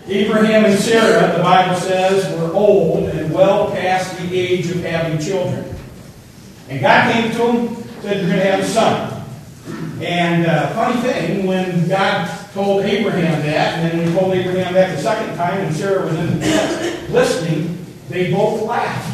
Abraham and Sarah, the Bible says, were old and well past the age of having children. And God came to them, said, "You're going to have a son." And funny thing, when God told Abraham that, and then when he told Abraham that the second time, and Sarah was in the tent listening, they both laughed.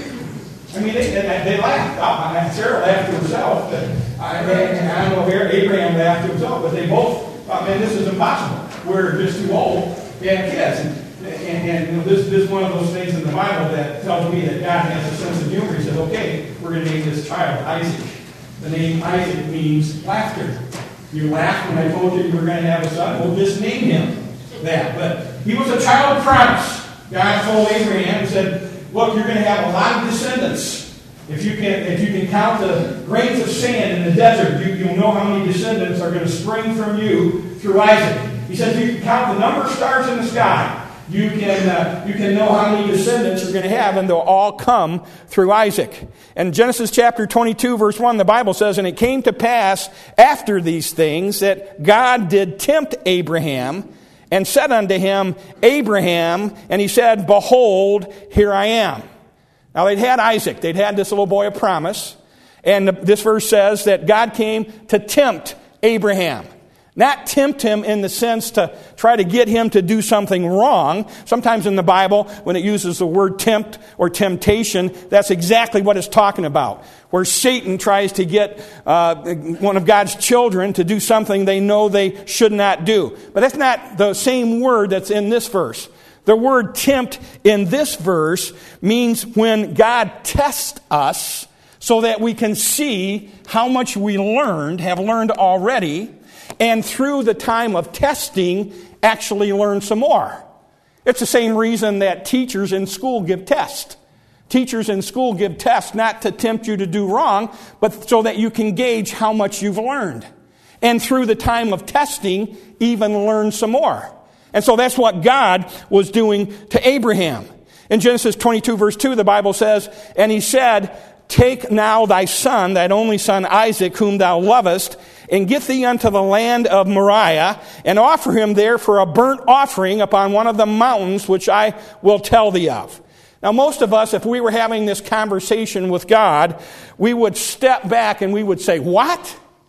I mean, they laughed. Sarah laughed to herself. I don't know if Abraham laughed to himself, but they both thought, "Man, this is impossible. We're just too old to have kids." And you know, this is one of those things in the Bible that tells me that God has a sense of humor. He says, "Okay, we're going to name this child Isaac." The name Isaac means laughter. You laughed when I told you were going to have a son. We'll just name him that. But he was a child of promise. God told Abraham, He said, "Look, you're going to have a lot of descendants. If you can count the grains of sand in the desert, you'll know how many descendants are going to spring from you through Isaac." He said, "You can count the number of stars in the sky. You can know how many descendants you're going to have, and they'll all come through Isaac." And Genesis chapter 22, verse 1, the Bible says, "And it came to pass after these things that God did tempt Abraham, and said unto him, Abraham, and he said, Behold, here I am." Now they'd had Isaac. They'd had this little boy of promise. And this verse says that God came to tempt Abraham. Not tempt him in the sense to try to get him to do something wrong. Sometimes in the Bible, when it uses the word tempt or temptation, that's exactly what it's talking about. Where Satan tries to get one of God's children to do something they know they should not do. But that's not the same word that's in this verse. The word tempt in this verse means when God tests us so that we can see how much we have learned already, and through the time of testing, actually learn some more. It's the same reason that teachers in school give tests. Teachers in school give tests not to tempt you to do wrong, but so that you can gauge how much you've learned. And through the time of testing, even learn some more. And so that's what God was doing to Abraham. In Genesis 22, verse 2, the Bible says, "And he said, Take now thy son, thine only son Isaac, whom thou lovest, and get thee unto the land of Moriah, and offer him there for a burnt offering upon one of the mountains which I will tell thee of." Now, most of us, if we were having this conversation with God, we would step back and we would say, "What?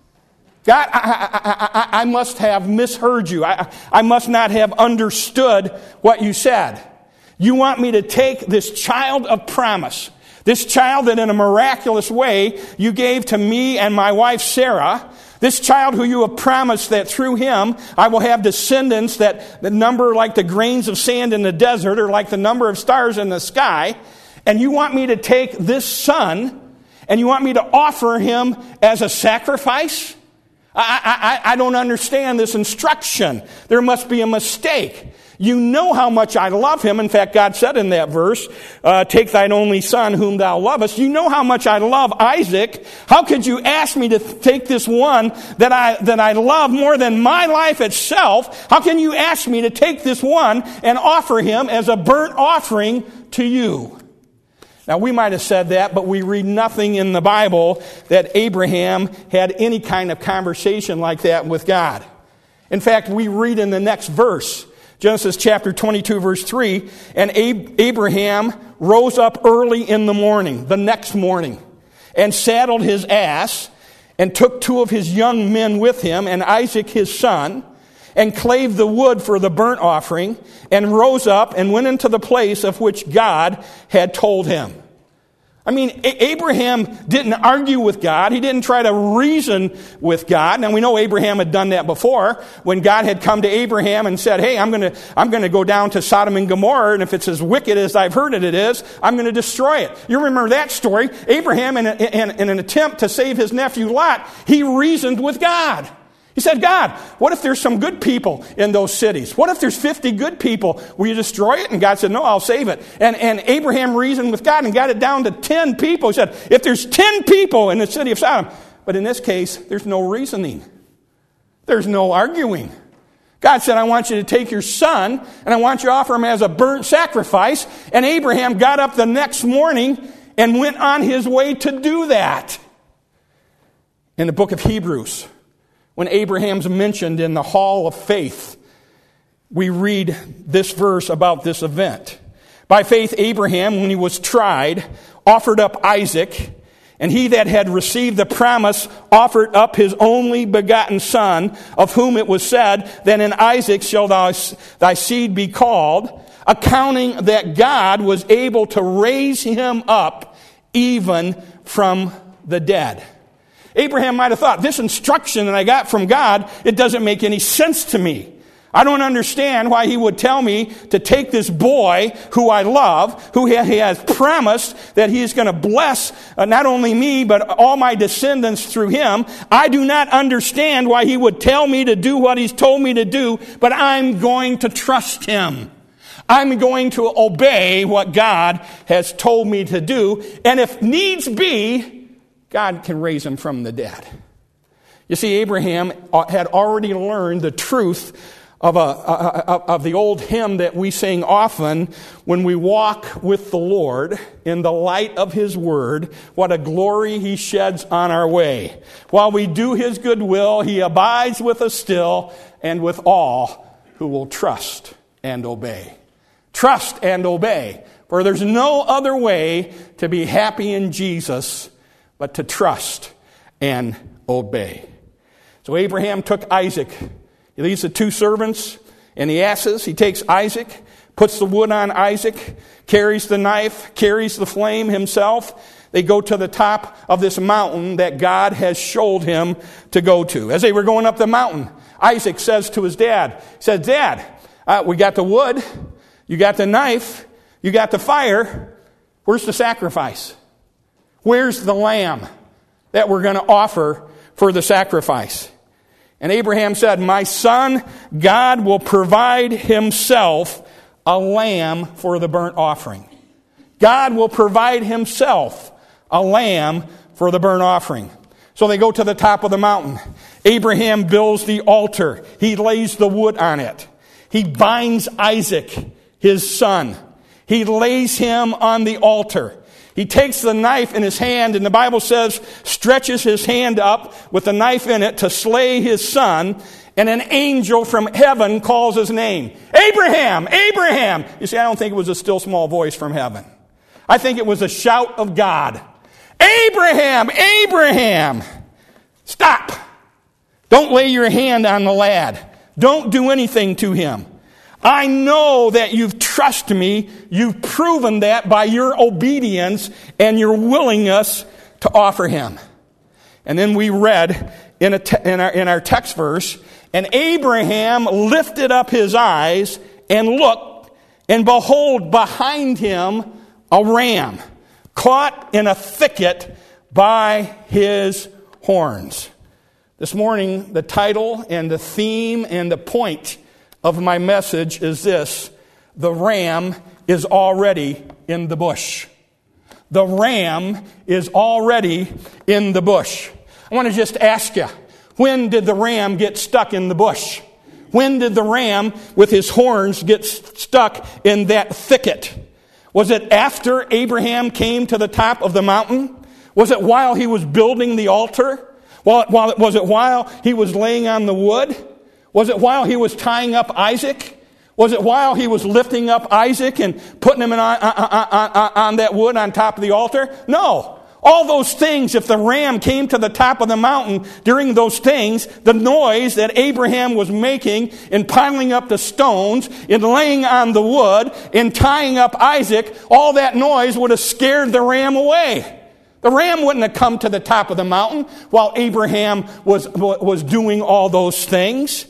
God, I must have misheard you. I must not have understood what you said. You want me to take this child of promise, this child that in a miraculous way you gave to me and my wife Sarah, this child who you have promised that through him I will have descendants that number like the grains of sand in the desert or like the number of stars in the sky, and you want me to take this son and you want me to offer him as a sacrifice? I don't understand this instruction. There must be a mistake. You know how much I love him. In fact, God said in that verse, "Take thine only son whom thou lovest." You know how much I love Isaac. How could you ask me to take this one that I love more than my life itself? How can you ask me to take this one and offer him as a burnt offering to you? Now, we might have said that, but we read nothing in the Bible that Abraham had any kind of conversation like that with God. In fact, we read in the next verse, Genesis chapter 22, verse 3, "And Abraham rose up early in the morning," the next morning, "and saddled his ass, and took 2 of his young men with him, and Isaac his son, and clave the wood for the burnt offering, and rose up and went into the place of which God had told him." I mean, Abraham didn't argue with God. He didn't try to reason with God. Now, we know Abraham had done that before when God had come to Abraham and said, "Hey, I'm going to go down to Sodom and Gomorrah, and if it's as wicked as I've heard it is, I'm going to destroy it." You remember that story. Abraham, in an attempt to save his nephew Lot, he reasoned with God. He said, "God, what if there's some good people in those cities? What if there's 50 good people? Will you destroy it?" And God said, "No, I'll save it." And Abraham reasoned with God and got it down to 10 people. He said, "If there's 10 people in the city of Sodom." But in this case, there's no reasoning. There's no arguing. God said, "I want you to take your son, and I want you to offer him as a burnt sacrifice." And Abraham got up the next morning and went on his way to do that. In the book of Hebrews, when Abraham's mentioned in the hall of faith, we read this verse about this event. By faith, Abraham, when he was tried, offered up Isaac, and he that had received the promise offered up his only begotten son, of whom it was said, that in Isaac shall thy seed be called, accounting that God was able to raise him up even from the dead. Abraham might have thought, this instruction that I got from God, it doesn't make any sense to me. I don't understand why he would tell me to take this boy who I love, who he has promised that he is going to bless not only me, but all my descendants through him. I do not understand why he would tell me to do what he's told me to do, but I'm going to trust him. I'm going to obey what God has told me to do. And if needs be, God can raise him from the dead. You see, Abraham had already learned the truth of the old hymn that we sing often when we walk with the Lord in the light of his word. What a glory he sheds on our way. While we do his good will, he abides with us still and with all who will trust and obey. Trust and obey. For there's no other way to be happy in Jesus but to trust and obey. So Abraham took Isaac. He leaves the two servants and the asses. He takes Isaac, puts the wood on Isaac, carries the knife, carries the flame himself. They go to the top of this mountain that God has showed him to go to. As they were going up the mountain, Isaac says to his dad, he says, Dad, we got the wood, you got the knife, you got the fire. Where's the sacrifice? Where's the lamb that we're going to offer for the sacrifice? And Abraham said, my son, God will provide himself a lamb for the burnt offering. God will provide himself a lamb for the burnt offering. So they go to the top of the mountain. Abraham builds the altar. He lays the wood on it. He binds Isaac, his son. He lays him on the altar. He takes the knife in his hand, and the Bible says, stretches his hand up with the knife in it to slay his son, and an angel from heaven calls his name. Abraham! Abraham! You see, I don't think it was a still small voice from heaven. I think it was a shout of God. Abraham! Abraham! Stop! Don't lay your hand on the lad. Don't do anything to him. I know that you've trusted me. You've proven that by your obedience and your willingness to offer him. And then we read in our text verse, and Abraham lifted up his eyes and looked, and behold, behind him a ram caught in a thicket by his horns. This morning, the title and the theme and the point of my message is this: the ram is already in the bush. The ram is already in the bush. I want to just ask you, when did the ram get stuck in the bush? When did the ram with his horns get stuck in that thicket? Was it after Abraham came to the top of the mountain? Was it while he was building the altar? Was it while he was laying on the wood? Was it while he was tying up Isaac? Was it while he was lifting up Isaac and putting him on that wood on top of the altar? No. All those things, if the ram came to the top of the mountain during those things, the noise that Abraham was making in piling up the stones, in laying on the wood, in tying up Isaac, all that noise would have scared the ram away. The ram wouldn't have come to the top of the mountain while Abraham was doing all those things.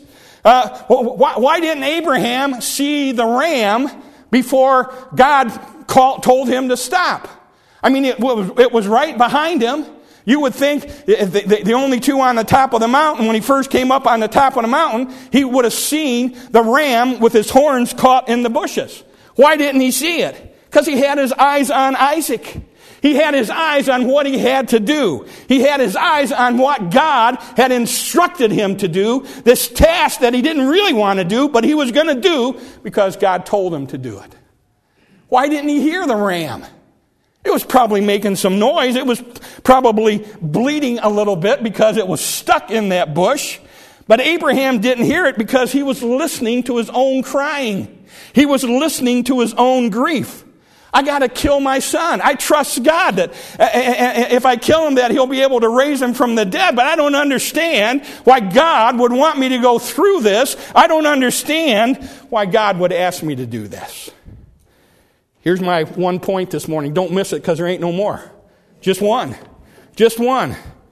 Why didn't Abraham see the ram before God told him to stop? I mean, it was right behind him. You would think the only two on the top of the mountain, when he first came up on the top of the mountain, he would have seen the ram with his horns caught in the bushes. Why didn't he see it? Because he had his eyes on Isaac. He had his eyes on what he had to do. He had his eyes on what God had instructed him to do, this task that he didn't really want to do, but he was going to do because God told him to do it. Why didn't he hear the ram? It was probably making some noise. It was probably bleeding a little bit because it was stuck in that bush. But Abraham didn't hear it because he was listening to his own crying. He was listening to his own grief. I got to kill my son. I trust God that if I kill him, that he'll be able to raise him from the dead. But I don't understand why God would want me to go through this. I don't understand why God would ask me to do this. Here's my one point this morning. Don't miss it because there ain't no more. Just one. Just one.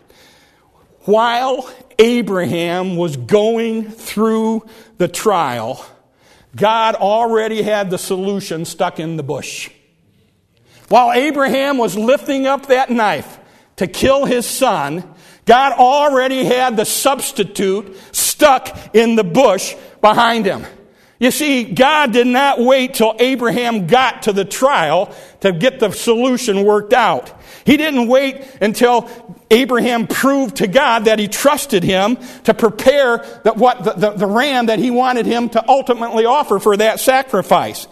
While Abraham was going through the trial, God already had the solution stuck in the bush. While Abraham was lifting up that knife to kill his son, God already had the substitute stuck in the bush behind him. You see, God did not wait till Abraham got to the trial to get the solution worked out. He didn't wait until Abraham proved to God that he trusted him to prepare the ram that he wanted him to ultimately offer for that sacrifice.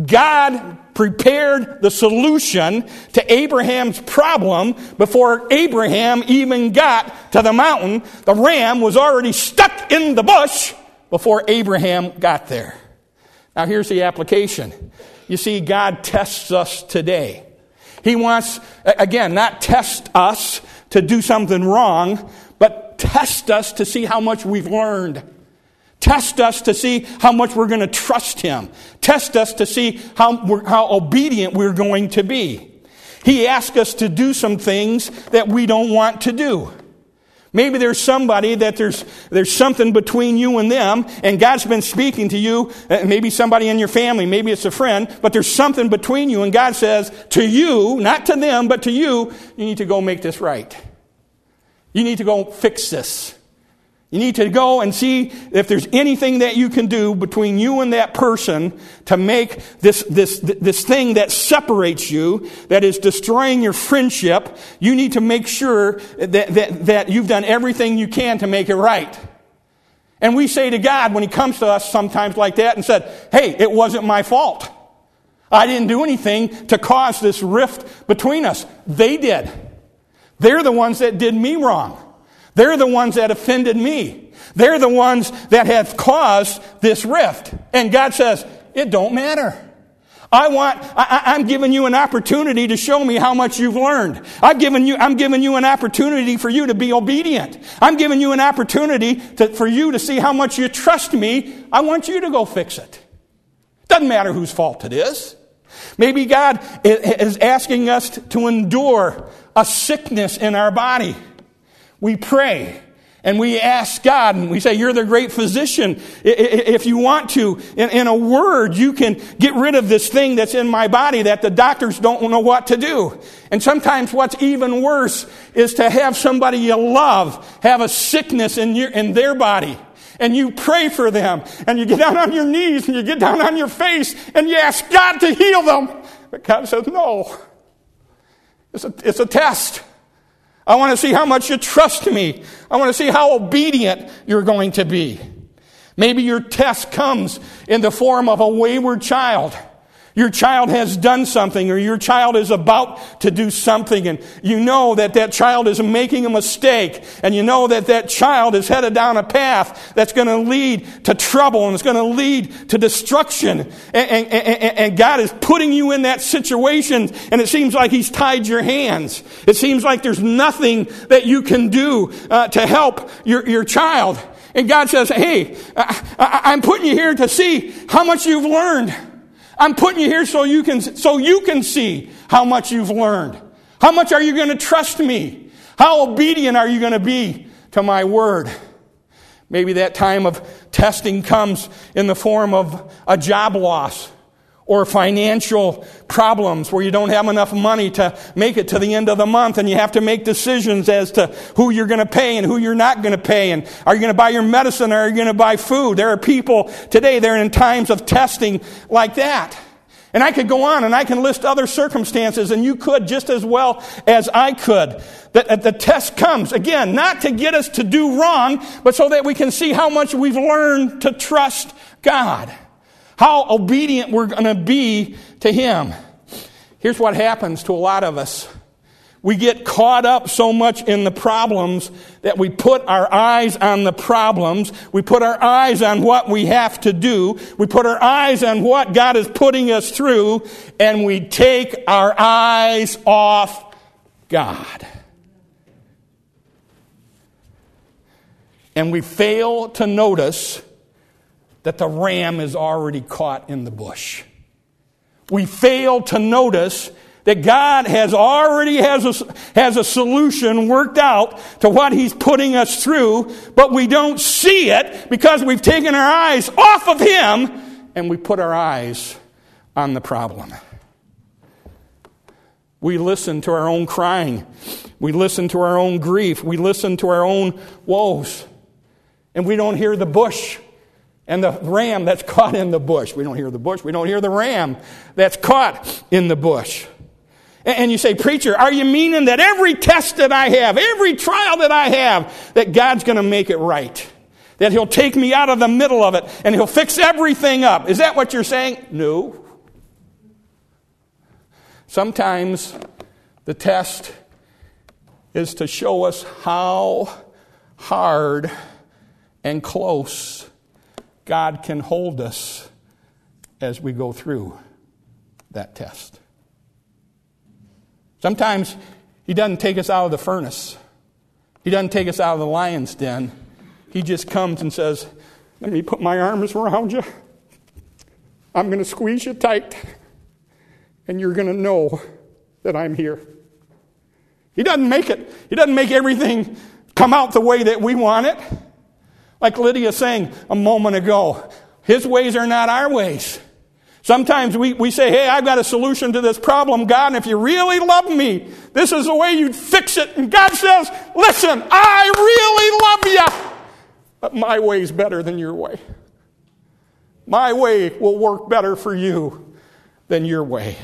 God prepared the solution to Abraham's problem before Abraham even got to the mountain. The ram was already stuck in the bush before Abraham got there. Now here's the application. You see, God tests us today. He wants, again, not test us to do something wrong, but test us to see how much we've learned. Test us to see how much we're going to trust Him. Test us to see how obedient we're going to be. He asks us to do some things that we don't want to do. Maybe there's somebody that there's something between you and them, and God's been speaking to you, maybe somebody in your family, maybe it's a friend, but there's something between you, and God says to you, not to them, but to you, you need to go make this right. You need to go fix this. You need to go and see if there's anything that you can do between you and that person to make this thing that separates you, that is destroying your friendship. You need to make sure that you've done everything you can to make it right. And we say to God, when He comes to us sometimes like that and said, hey, it wasn't my fault. I didn't do anything to cause this rift between us. They did. They're the ones that did me wrong. They're the ones that offended me. They're the ones that have caused this rift. And God says, it don't matter. I'm giving you an opportunity to show me how much you've learned. I'm giving you an opportunity for you to be obedient. I'm giving you an opportunity for you to see how much you trust me. I want you to go fix it. Doesn't matter whose fault it is. Maybe God is asking us to endure a sickness in our body. We pray and we ask God and we say, you're the great physician. If you want to, in a word, you can get rid of this thing that's in my body that the doctors don't know what to do. And sometimes what's even worse is to have somebody you love have a sickness in their body. And you pray for them and you get down on your knees and you get down on your face and you ask God to heal them. But God says, no. It's a test. I want to see how much you trust me. I want to see how obedient you're going to be. Maybe your test comes in the form of a wayward child. Your child has done something, or your child is about to do something, and you know that child is making a mistake, and you know that child is headed down a path that's going to lead to trouble, and it's going to lead to destruction. And God is putting you in that situation, and it seems like He's tied your hands. It seems like there's nothing that you can do to help your child. And God says, hey, I'm putting you here to see how much you've learned. I'm putting you here so you can see how much you've learned. How much are you going to trust me? How obedient are you going to be to my word? Maybe that time of testing comes in the form of a job loss or financial problems where you don't have enough money to make it to the end of the month, and you have to make decisions as to who you're going to pay and who you're not going to pay. And are you going to buy your medicine, or are you going to buy food? There are people today, they're in times of testing like that. And I could go on and I can list other circumstances, and you could just as well as I could. The test comes, again, not to get us to do wrong, but so that we can see how much we've learned to trust God. How obedient we're going to be to Him. Here's what happens to a lot of us. We get caught up so much in the problems that we put our eyes on the problems. We put our eyes on what we have to do. We put our eyes on what God is putting us through, and we take our eyes off God. And we fail to notice that the ram is already caught in the bush. We fail to notice that God has a solution worked out to what He's putting us through, but we don't see it because we've taken our eyes off of Him and we put our eyes on the problem. We listen to our own crying. We listen to our own grief. We listen to our own woes. And we don't hear the bush and the ram that's caught in the bush. We don't hear the bush. We don't hear the ram that's caught in the bush. And you say, preacher, are you meaning that every test that I have, every trial that I have, that God's going to make it right? That He'll take me out of the middle of it and He'll fix everything up? Is that what you're saying? No. Sometimes the test is to show us how hard and close God can hold us as we go through that test. Sometimes He doesn't take us out of the furnace. He doesn't take us out of the lion's den. He just comes and says, let me put my arms around you. I'm going to squeeze you tight. And you're going to know that I'm here. He doesn't make everything come out the way that we want it. Like Lydia saying a moment ago, His ways are not our ways. Sometimes we say, hey, I've got a solution to this problem, God, and if you really love me, this is the way you'd fix it. And God says, listen, I really love you, but my way's better than your way. My way will work better for you than your way.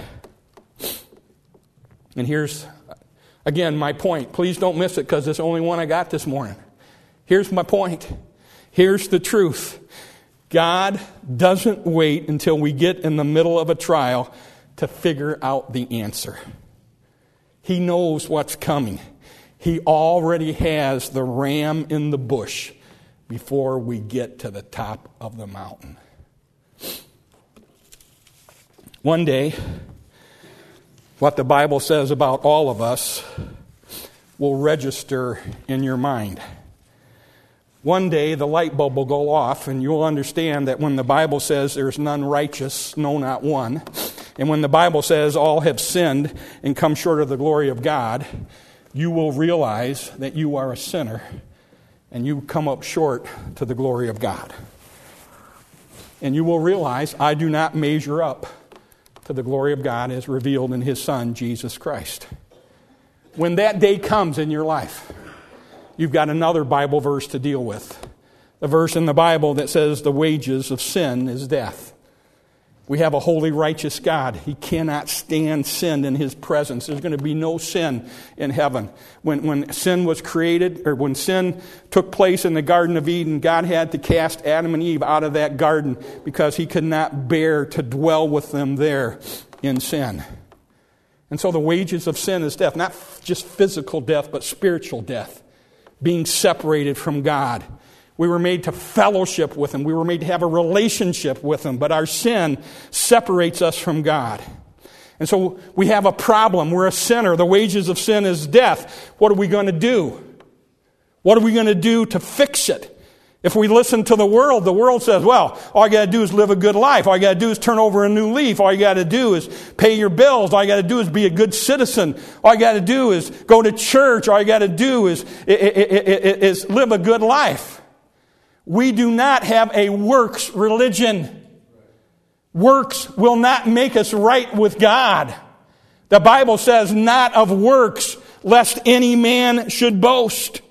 And here's, again, my point. Please don't miss it because it's the only one I got this morning. Here's my point. Here's the truth. God doesn't wait until we get in the middle of a trial to figure out the answer. He knows what's coming. He already has the ram in the bush before we get to the top of the mountain. One day, what the Bible says about all of us will register in your mind. One day the light bulb will go off and you'll understand that when the Bible says there's none righteous, no, not one, and when the Bible says all have sinned and come short of the glory of God, you will realize that you are a sinner and you come up short to the glory of God. And you will realize I do not measure up to the glory of God as revealed in His Son, Jesus Christ. When that day comes in your life, you've got another Bible verse to deal with. The verse in the Bible that says the wages of sin is death. We have a holy, righteous God. He cannot stand sin in His presence. There's going to be no sin in heaven. When sin was created, or when sin took place in the Garden of Eden, God had to cast Adam and Eve out of that garden because He could not bear to dwell with them there in sin. And so the wages of sin is death. Not just physical death, but spiritual death. Being separated from God. We were made to fellowship with Him. We were made to have a relationship with Him. But our sin separates us from God. And so we have a problem. We're a sinner. The wages of sin is death. What are we going to do? What are we going to do to fix it? If we listen to the world says, well, all you got to do is live a good life. All you got to do is turn over a new leaf. All you got to do is pay your bills. All you got to do is be a good citizen. All you got to do is go to church. All you got to do is live a good life. We do not have a works religion. Works will not make us right with God. The Bible says, not of works, lest any man should boast.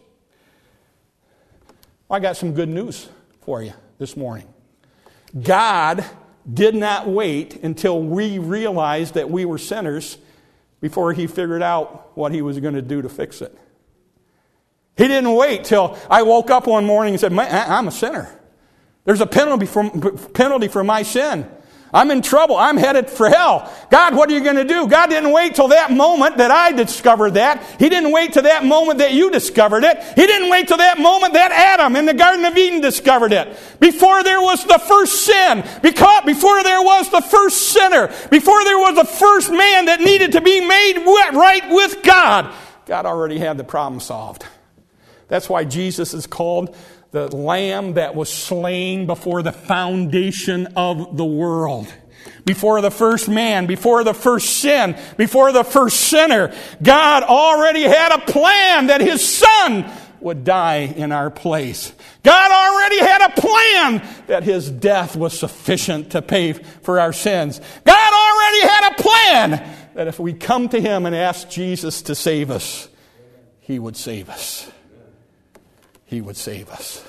I got some good news for you this morning. God did not wait until we realized that we were sinners before He figured out what He was going to do to fix it. He didn't wait till I woke up one morning and said, I'm a sinner. There's a penalty for my sin. I'm in trouble. I'm headed for hell. God, what are you going to do? God didn't wait till that moment that I discovered that. He didn't wait till that moment that you discovered it. He didn't wait till that moment that Adam in the Garden of Eden discovered it. Before there was the first sin, before there was the first sinner, before there was the first man that needed to be made right with God, God already had the problem solved. That's why Jesus is called the Lamb that was slain before the foundation of the world. Before the first man, before the first sin, before the first sinner, God already had a plan that His Son would die in our place. God already had a plan that His death was sufficient to pay for our sins. God already had a plan that if we come to Him and ask Jesus to save us, He would save us. He would save us.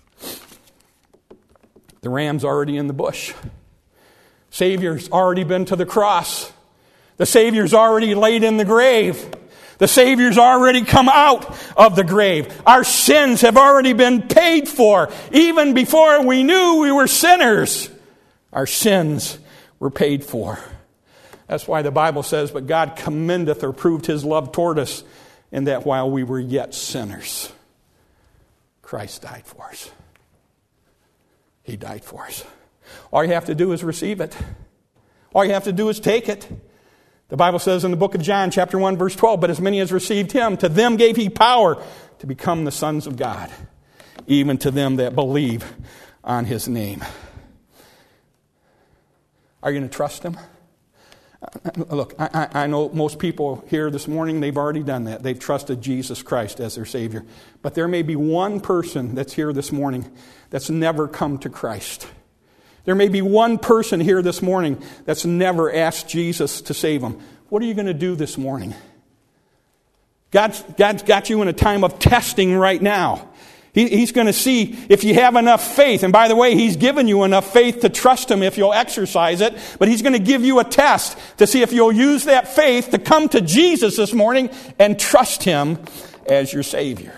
The ram's already in the bush. Savior's already been to the cross. The Savior's already laid in the grave. The Savior's already come out of the grave. Our sins have already been paid for. Even before we knew we were sinners, our sins were paid for. That's why the Bible says, but God commendeth or proved His love toward us, in that while we were yet sinners, Christ died for us. He died for us. All you have to do is receive it. All you have to do is take it. The Bible says in the book of John, chapter 1, verse 12, but as many as received Him, to them gave He power to become the sons of God, even to them that believe on His name. Are you going to trust Him? Look, I know most people here this morning, they've already done that. They've trusted Jesus Christ as their Savior. But there may be one person that's here this morning that's never come to Christ. There may be one person here this morning that's never asked Jesus to save them. What are you going to do this morning? God's got you in a time of testing right now. He's going to see if you have enough faith. And by the way, He's given you enough faith to trust Him if you'll exercise it. But He's going to give you a test to see if you'll use that faith to come to Jesus this morning and trust Him as your Savior.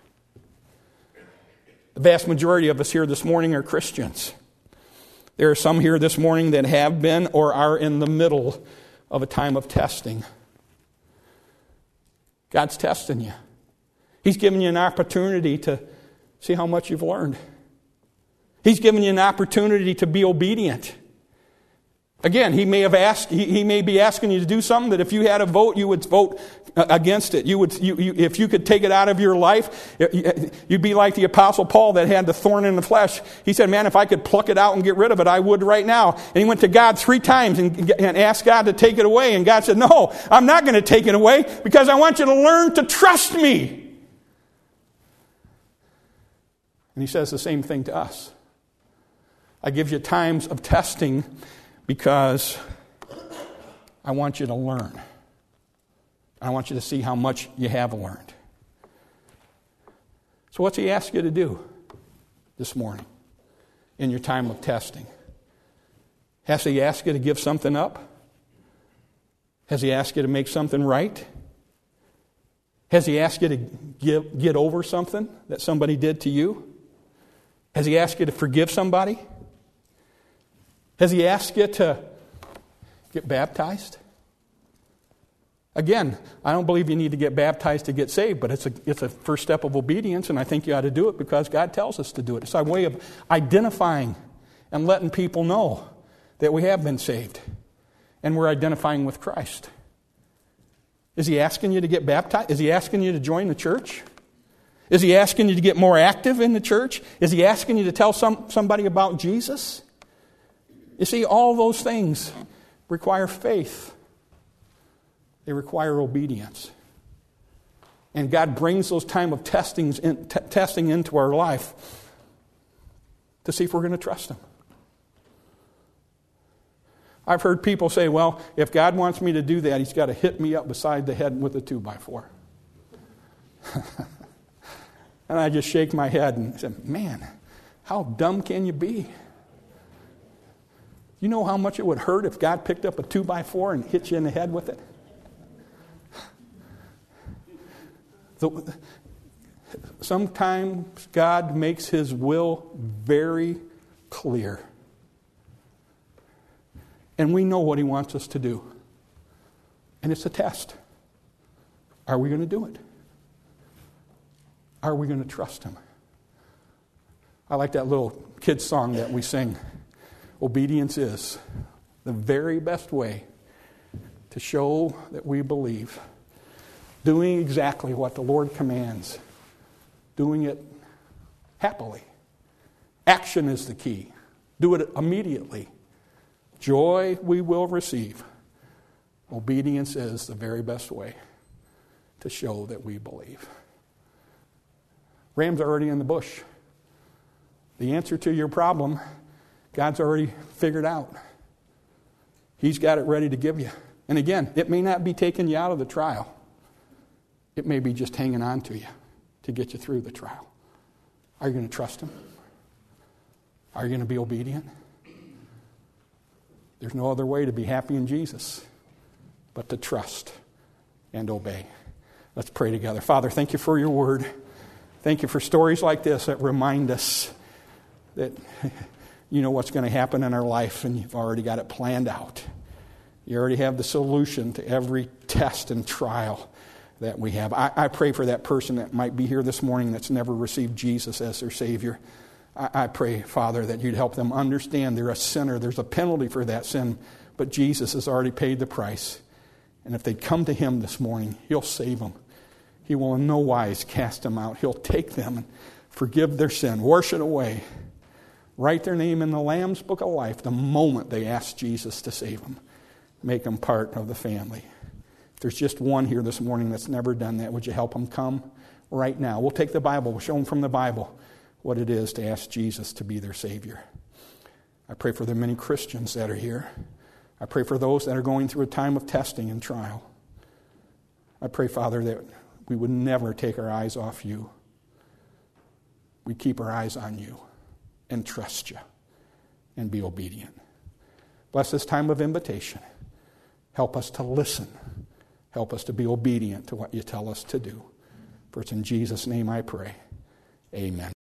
The vast majority of us here this morning are Christians. There are some here this morning that have been or are in the middle of a time of testing. God's testing you. He's giving you an opportunity to see how much you've learned. He's given you an opportunity to be obedient. Again, He may be asking you to do something that if you had a vote, you would vote against it. If you could take it out of your life, you'd be like the Apostle Paul that had the thorn in the flesh. He said, man, if I could pluck it out and get rid of it, I would right now. And he went to God 3 times and asked God to take it away. And God said, no, I'm not going to take it away because I want you to learn to trust me. And He says the same thing to us. I give you times of testing because I want you to learn. I want you to see how much you have learned. So what's He asked you to do this morning in your time of testing? Has He asked you to give something up? Has He asked you to make something right? Has He asked you to get over something that somebody did to you? Has He asked you to forgive somebody? Has He asked you to get baptized? Again, I don't believe you need to get baptized to get saved, but it's a first step of obedience, and I think you ought to do it because God tells us to do it. It's our way of identifying and letting people know that we have been saved and we're identifying with Christ. Is He asking you to get baptized? Is He asking you to join the church? Is He asking you to get more active in the church? Is He asking you to tell somebody about Jesus? You see, all those things require faith. They require obedience. And God brings those time of testing into our life to see if we're going to trust Him. I've heard people say, well, if God wants me to do that, He's got to hit me up beside the head with a 2x4. And I just shake my head and say, man, how dumb can you be? You know how much it would hurt if God picked up a 2x4 and hit you in the head with it? Sometimes God makes His will very clear. And we know what He wants us to do. And it's a test. Are we going to do it? Are we going to trust Him? I like that little kid's song that we sing. Obedience is the very best way to show that we believe. Doing exactly what the Lord commands. Doing it happily. Action is the key. Do it immediately. Joy we will receive. Obedience is the very best way to show that we believe. Rams are already in the bush. The answer to your problem, God's already figured out. He's got it ready to give you. And again, it may not be taking you out of the trial. It may be just hanging on to you to get you through the trial. Are you going to trust Him? Are you going to be obedient? There's no other way to be happy in Jesus but to trust and obey. Let's pray together. Father, thank you for your word. Thank you for stories like this that remind us that you know what's going to happen in our life and you've already got it planned out. You already have the solution to every test and trial that we have. I pray for that person that might be here this morning that's never received Jesus as their Savior. I pray, Father, that you'd help them understand they're a sinner. There's a penalty for that sin, but Jesus has already paid the price. And if they'd come to Him this morning, He'll save them. He will in no wise cast them out. He'll take them and forgive their sin, wash it away, write their name in the Lamb's Book of Life the moment they ask Jesus to save them, make them part of the family. If there's just one here this morning that's never done that, would you help them come right now? We'll take the Bible. We'll show them from the Bible what it is to ask Jesus to be their Savior. I pray for the many Christians that are here. I pray for those that are going through a time of testing and trial. I pray, Father, that we would never take our eyes off you. We keep our eyes on you and trust you and be obedient. Bless this time of invitation. Help us to listen. Help us to be obedient to what you tell us to do. For it's in Jesus' name I pray. Amen.